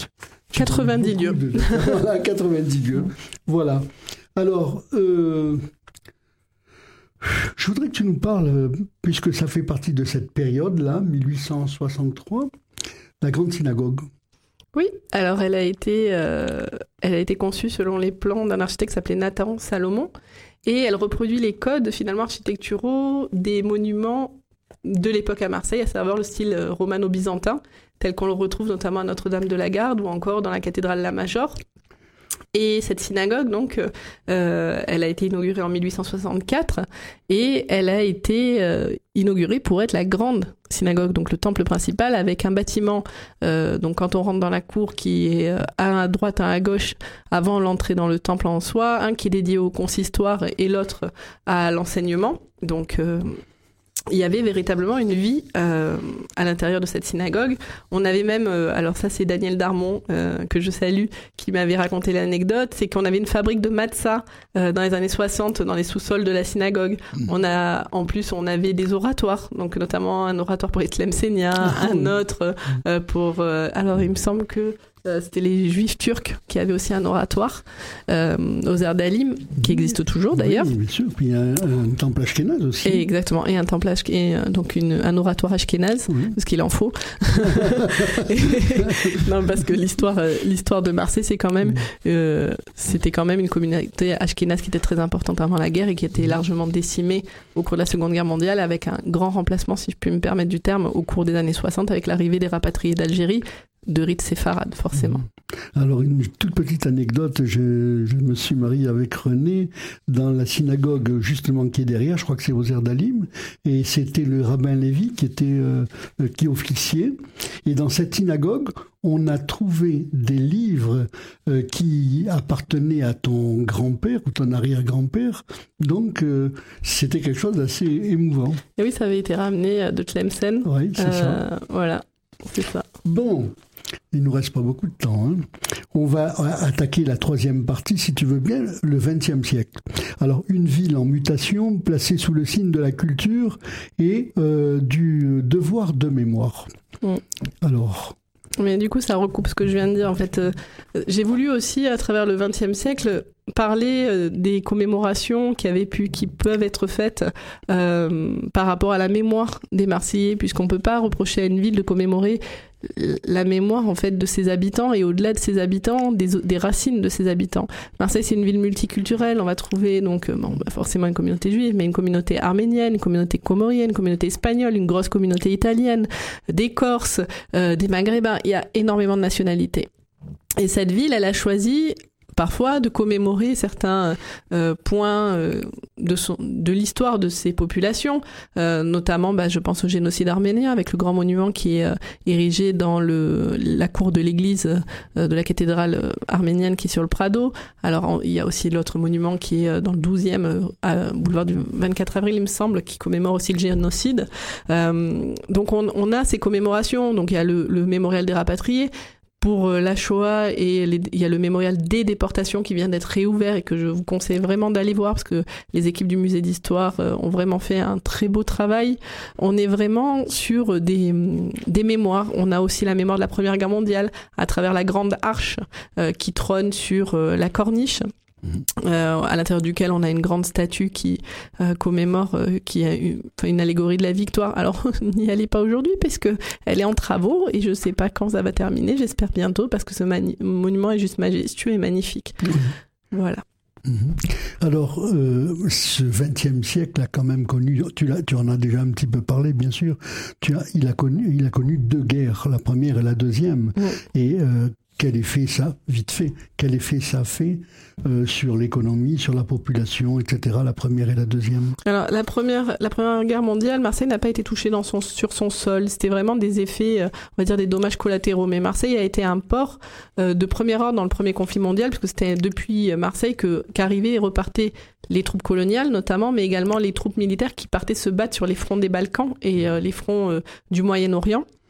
Speaker 1: 90 lieux.
Speaker 2: Voilà, 90 lieux. Voilà. Alors, je voudrais que tu nous parles, puisque ça fait partie de cette période-là, 1863, la Grande Synagogue.
Speaker 1: Oui, alors elle a été conçue selon les plans d'un architecte qui s'appelait Nathan Salomon, et elle reproduit les codes finalement architecturaux des monuments de l'époque à Marseille, à savoir le style romano-byzantin, tel qu'on le retrouve notamment à Notre-Dame de la Garde ou encore dans la cathédrale La Major. Et cette synagogue, donc, elle a été inaugurée en 1864 et elle a été inaugurée pour être la grande synagogue, donc le temple principal, avec un bâtiment, donc quand on rentre dans la cour, qui est un à droite, un à gauche, avant l'entrée dans le temple en soi, un qui est dédié au consistoire et l'autre à l'enseignement. Donc, il y avait véritablement une vie à l'intérieur de cette synagogue. On avait même, alors ça c'est Daniel Darmon, que je salue, qui m'avait raconté l'anecdote, c'est qu'on avait une fabrique de matzah dans les années 60 dans les sous-sols de la synagogue. En plus, on avait des oratoires, donc notamment un oratoire pour Etlem Senia, un autre pour... alors il me semble que c'était les Juifs turcs qui avaient aussi un oratoire aux Erdalim, qui existe toujours d'ailleurs.
Speaker 2: Oui, bien sûr. Puis il y a un temple ashkénaze aussi.
Speaker 1: Et exactement, et un temple donc un oratoire ashkénaze, parce qu'il en faut. Non, parce que l'histoire de Marseille, c'est quand même, c'était quand même une communauté ashkénaze qui était très importante avant la guerre et qui était largement décimée au cours de la Seconde Guerre mondiale, avec un grand remplacement, si je puis me permettre du terme, au cours des années 60, avec l'arrivée des rapatriés d'Algérie, de rite séfarade, forcément.
Speaker 2: Alors, une toute petite anecdote, je me suis marié avec René dans la synagogue, justement, qui est derrière, je crois que c'est aux Erdalim, et c'était le rabbin Lévy qui officiait. Et dans cette synagogue, on a trouvé des livres qui appartenaient à ton grand-père ou ton arrière-grand-père. Donc, c'était quelque chose d'assez émouvant.
Speaker 1: Et oui, ça avait été ramené de Tlemcen.
Speaker 2: Oui, c'est ça.
Speaker 1: Voilà, c'est ça.
Speaker 2: Bon, il nous reste pas beaucoup de temps. On va attaquer la troisième partie, si tu veux bien, le XXe siècle. Alors, une ville en mutation, placée sous le signe de la culture et du devoir de mémoire. Alors...
Speaker 1: Mais du coup, ça recoupe ce que je viens de dire. En fait, j'ai voulu aussi, à travers le XXe siècle, parler des commémorations qui peuvent être faites par rapport à la mémoire des Marseillais, puisqu'on peut pas reprocher à une ville de commémorer la mémoire en fait de ses habitants et au-delà de ses habitants, des racines de ses habitants. Marseille, c'est une ville multiculturelle. On va trouver donc forcément une communauté juive, mais une communauté arménienne, une communauté comorienne, une communauté espagnole, une grosse communauté italienne, des Corses, des Maghrébins. Il y a énormément de nationalités. Et cette ville, elle a choisi parfois de commémorer certains points de l'histoire de ces populations, notamment je pense au génocide arménien avec le grand monument qui est érigé dans la cour de l'église de la cathédrale arménienne qui est sur le Prado. Alors il y a aussi l'autre monument qui est dans le 12e boulevard du 24 avril il me semble, qui commémore aussi le génocide. Donc on a ces commémorations, donc il y a le mémorial des rapatriés pour la Shoah et il y a le mémorial des déportations qui vient d'être réouvert et que je vous conseille vraiment d'aller voir parce que les équipes du musée d'histoire ont vraiment fait un très beau travail. On est vraiment sur des mémoires. On a aussi la mémoire de la Première Guerre mondiale à travers la grande arche qui trône sur la corniche. À l'intérieur duquel on a une grande statue qui commémore, qui a une allégorie de la victoire. Alors n'y allez pas aujourd'hui parce que elle est en travaux et je sais pas quand ça va terminer. J'espère bientôt parce que ce monument est juste majestueux et magnifique. Voilà.
Speaker 2: Alors, ce XXe siècle a quand même connu, tu en as déjà un petit peu parlé, bien sûr, il a connu deux guerres, la première et la deuxième. Et quel effet ça, vite fait, quel effet ça fait sur l'économie, sur la population, etc., la première et la deuxième? Alors,
Speaker 1: la première guerre mondiale, Marseille n'a pas été touchée sur son sol. C'était vraiment des effets, on va dire des dommages collatéraux. Mais Marseille a été un port de premier ordre dans le premier conflit mondial, puisque c'était depuis Marseille qu'arrivaient et repartaient les troupes coloniales, notamment, mais également les troupes militaires qui partaient se battre sur les fronts des Balkans et les fronts du Moyen-Orient.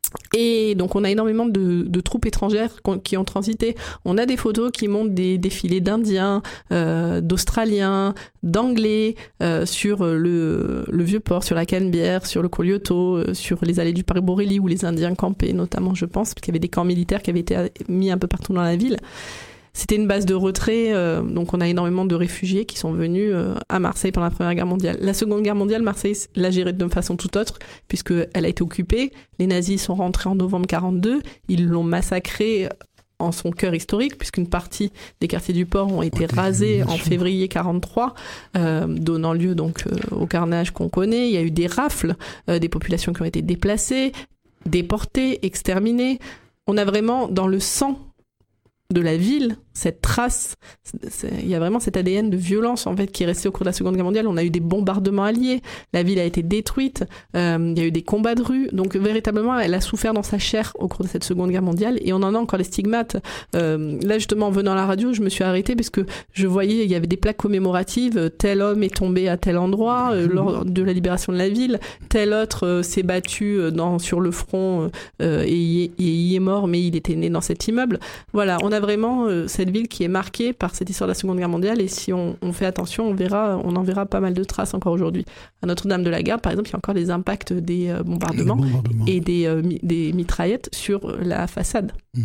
Speaker 1: Et donc on a énormément de troupes étrangères qui ont transité. On a des photos qui montrent des défilés d'Indiens, d'Australiens, d'Anglais sur le Vieux-Port, sur la Canebière, sur le Collioto, sur les allées du Parc Borelli où les Indiens campaient notamment, je pense, parce qu'il y avait des camps militaires qui avaient été mis un peu partout dans la ville. C'était une base de retrait, donc on a énormément de réfugiés qui sont venus à Marseille pendant la Première Guerre mondiale. La Seconde Guerre mondiale, Marseille l'a gérée de façon tout autre, puisqu'elle a été occupée. Les nazis sont rentrés en novembre 1942, ils l'ont massacrée en son cœur historique, puisqu'une partie des quartiers du port ont été rasés en février 1943, donnant lieu donc au carnage qu'on connaît. Il y a eu des rafles, des populations qui ont été déplacées, déportées, exterminées. On a vraiment dans le sang de la ville cette trace, il y a vraiment cet ADN de violence en fait qui est resté au cours de la Seconde Guerre mondiale. On a eu des bombardements alliés, la ville a été détruite, il y a eu des combats de rue, donc véritablement elle a souffert dans sa chair au cours de cette Seconde Guerre mondiale et on en a encore les stigmates. Là justement en venant à la radio, je me suis arrêtée parce que je voyais il y avait des plaques commémoratives, tel homme est tombé à tel endroit lors de la libération de la ville, tel autre s'est battu sur le front et il est mort mais il était né dans cet immeuble. Voilà, on a vraiment cette ville qui est marquée par cette histoire de la Seconde Guerre mondiale et si on fait attention, on en verra pas mal de traces encore aujourd'hui. À Notre-Dame-de-la-Garde, par exemple, il y a encore les impacts des bombardements et des mitraillettes sur la façade.
Speaker 2: Mmh.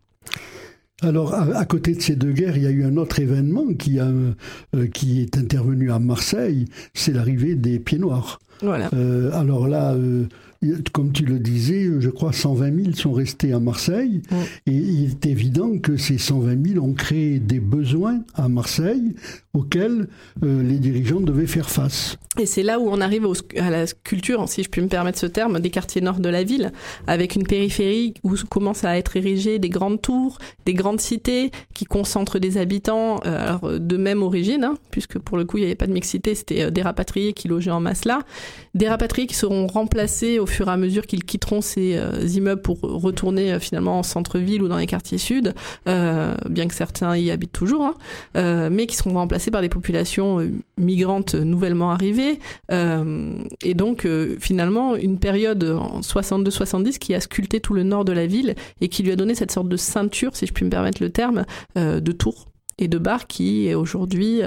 Speaker 2: Alors, à côté de ces deux guerres, il y a eu un autre événement qui est intervenu à Marseille, c'est l'arrivée des Pieds Noirs.
Speaker 1: Voilà.
Speaker 2: Alors là, comme tu le disais, je crois 120 000 sont restés à Marseille. Et il est évident que ces 120 000 ont créé des besoins à Marseille auxquels les dirigeants devaient faire face.
Speaker 1: Et c'est là où on arrive à la culture, si je puis me permettre ce terme, des quartiers nord de la ville, avec une périphérie où commencent à être érigées des grandes tours, des grandes cités qui concentrent des habitants alors, de même origine, puisque pour le coup il n'y avait pas de mixité, c'était des rapatriés qui logeaient en masse là, des rapatriés qui seront remplacés au fur et à mesure qu'ils quitteront ces immeubles pour retourner finalement en centre-ville ou dans les quartiers sud, bien que certains y habitent toujours, mais qui seront remplacés par des populations migrantes nouvellement arrivées. Et donc finalement une période en 62-70 qui a sculpté tout le nord de la ville et qui lui a donné cette sorte de ceinture, si je puis me permettre le terme, de tours et de bars qui aujourd'hui,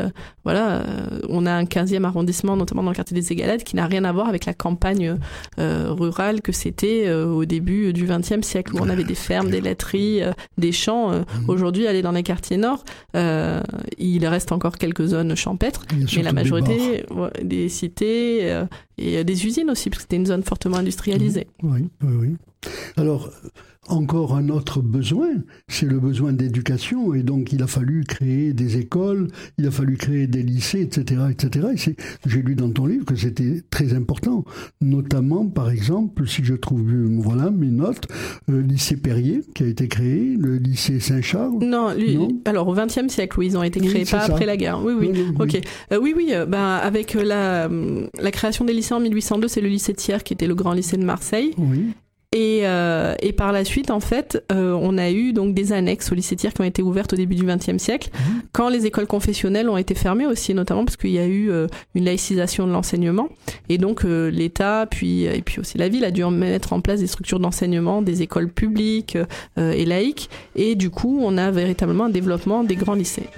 Speaker 1: on a un 15e arrondissement, notamment dans le quartier des Égalades, qui n'a rien à voir avec la campagne rurale que c'était au début du XXe siècle, où on avait des fermes, des laiteries, des champs. Aujourd'hui, aller dans les quartiers nord, il reste encore quelques zones champêtres, mais la majorité des cités et des usines aussi, parce que c'était une zone fortement industrialisée.
Speaker 2: Oui. Alors, encore un autre besoin, c'est le besoin d'éducation, et donc il a fallu créer des écoles, il a fallu créer des lycées, etc. Et j'ai lu dans ton livre que c'était très important, notamment, par exemple, si je trouve, mes notes, le lycée Perrier, qui a été créé, le lycée Saint-Charles.
Speaker 1: Non, alors au XXe siècle, ils ont été créés, pas après la guerre. Oui. Ok. Avec la création des lycées en 1802, c'est le lycée Thiers qui était le grand lycée de Marseille. Oui. Et par la suite, en fait, on a eu donc des annexes au lycée Thiers qui ont été ouvertes au début du XXe siècle, quand les écoles confessionnelles ont été fermées aussi, notamment parce qu'il y a eu une laïcisation de l'enseignement. Et donc l'État, et puis aussi la ville, a dû mettre en place des structures d'enseignement, des écoles publiques et laïques. Et du coup, on a véritablement un développement des grands lycées.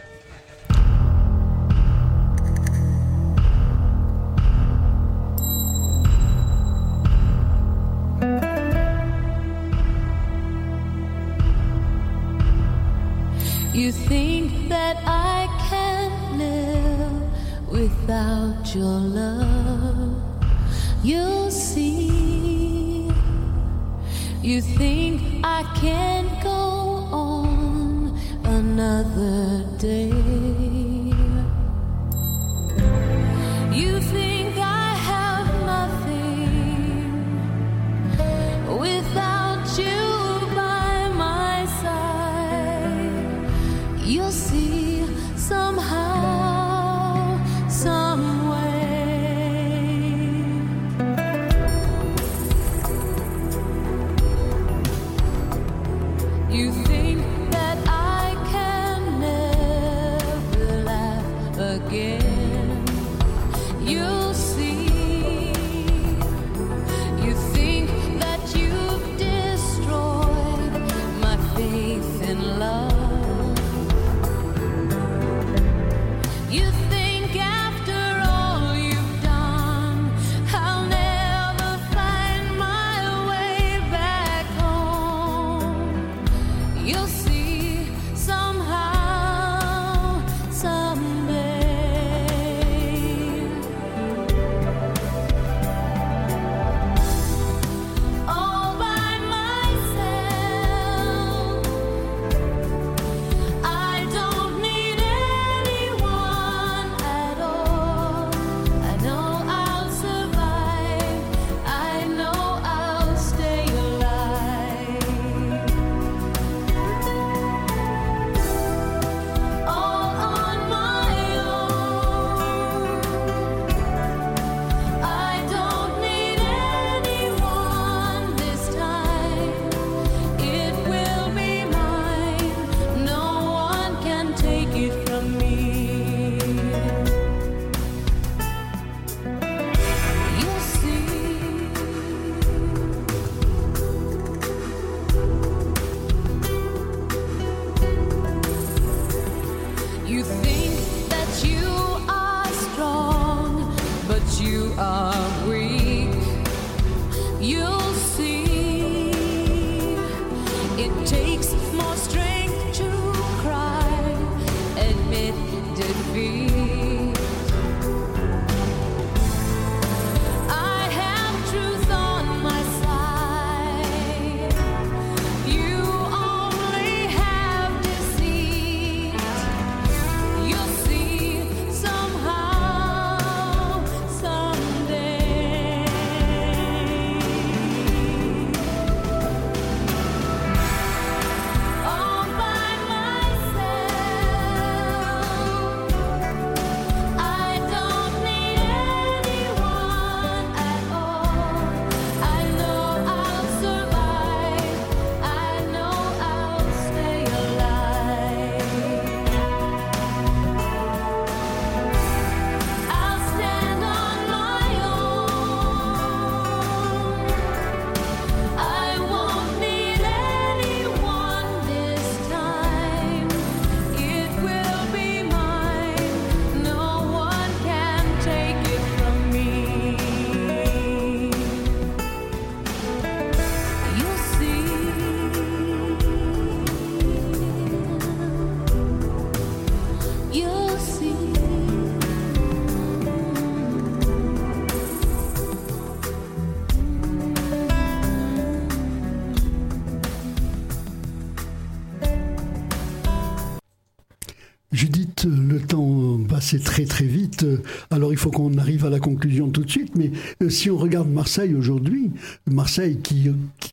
Speaker 6: You think that I can't live without your love. You'll see. You think I can't go on another day. You think I have nothing without you. You'll see somehow, some way. You think that I can never you are weak, you'll see it takes more strength to cry, admit defeat. I have truth on my side, you only have deceit. You'll see somehow, someday. All by myself, I don't need anyone at all. I know I'll survive, I know I'll stay alive. I'll stand on my own. I won't need anyone this time. It will be mine. No one can take it from me. You'll see. You'll see.
Speaker 2: Judith, le temps passait très très vite, alors il faut qu'on arrive à la conclusion tout de suite, mais si on regarde Marseille aujourd'hui, Marseille qui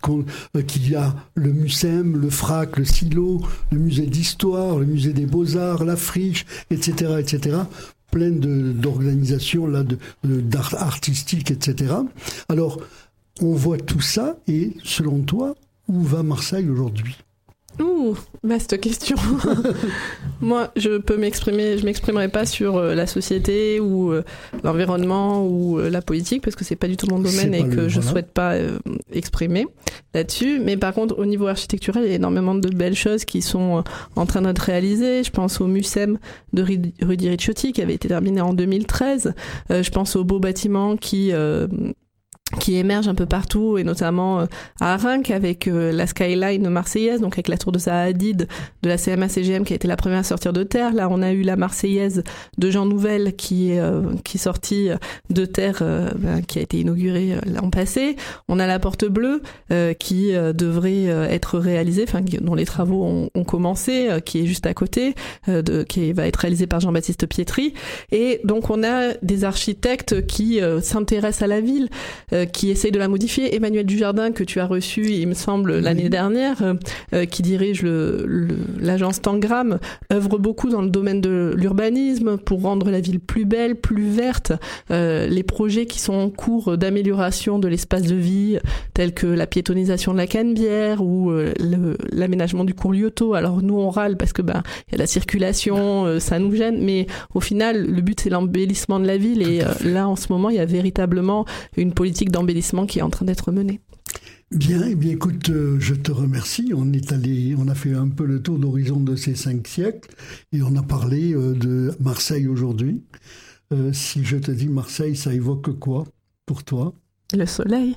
Speaker 2: a le MUSEM, le FRAC, le Silo, le musée d'histoire, le musée des beaux-arts, la Friche, etc., plein d'organisations là, d'art artistique, etc. Alors, on voit tout ça, et selon toi, où va Marseille aujourd'hui ?
Speaker 1: Ouh, vaste question. Moi, je m'exprimerai pas sur la société ou l'environnement ou la politique parce que c'est pas du tout mon domaine et que je souhaite pas exprimer là-dessus. Mais par contre, au niveau architectural, il y a énormément de belles choses qui sont en train d'être réalisées. Je pense au MUSEM de Rudy Ricciotti qui avait été terminé en 2013. Je pense aux beaux bâtiments qui émerge un peu partout, et notamment à Arinque avec la skyline marseillaise, donc avec la tour de Zaha Hadid de la CMA-CGM qui a été la première à sortir de terre. Là, on a eu la Marseillaise de Jean Nouvel qui est sortie de terre, qui a été inaugurée l'an passé. On a la Porte Bleue qui devrait être réalisée, dont les travaux ont commencé, qui est juste à côté, qui va être réalisée par Jean-Baptiste Pietri. Et donc, on a des architectes qui s'intéressent à la ville, qui essaye de la modifier. Emmanuel Dujardin, que tu as reçu, il me semble, l'année dernière, qui dirige l'agence Tangram, œuvre beaucoup dans le domaine de l'urbanisme pour rendre la ville plus belle, plus verte. Les projets qui sont en cours d'amélioration de l'espace de vie, tels que la piétonisation de la Canebière ou l'aménagement du cours Liotto. Alors nous, on râle parce que y a la circulation, ça nous gêne, mais au final, le but, c'est l'embellissement de la ville. Et là, en ce moment, il y a véritablement une politique d'embellissement qui est en train d'être menée.
Speaker 2: Bien, écoute, je te remercie. On a fait un peu le tour d'horizon de ces 5 siècles et on a parlé de Marseille aujourd'hui. Si je te dis Marseille, ça évoque quoi pour toi ?
Speaker 1: Le soleil.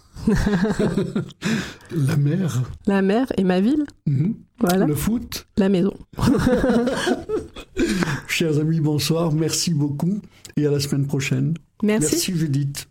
Speaker 2: La mer.
Speaker 1: La mer et ma ville. Voilà.
Speaker 2: Le foot.
Speaker 1: La maison.
Speaker 2: Chers amis, bonsoir. Merci beaucoup et à la semaine prochaine.
Speaker 1: Merci
Speaker 2: Judith.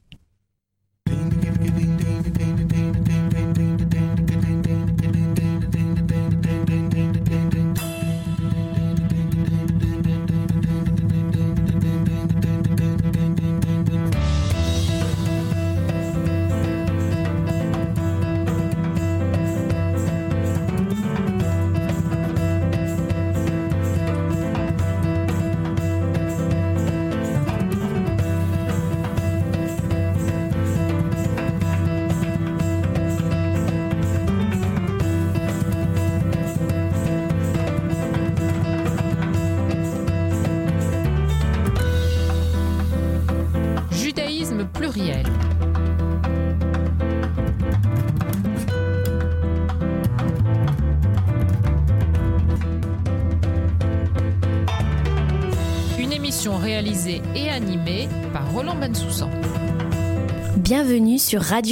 Speaker 7: pluriel. Une émission émission réalisée et animée par Roland Bensoussan.
Speaker 4: Bienvenue sur Radio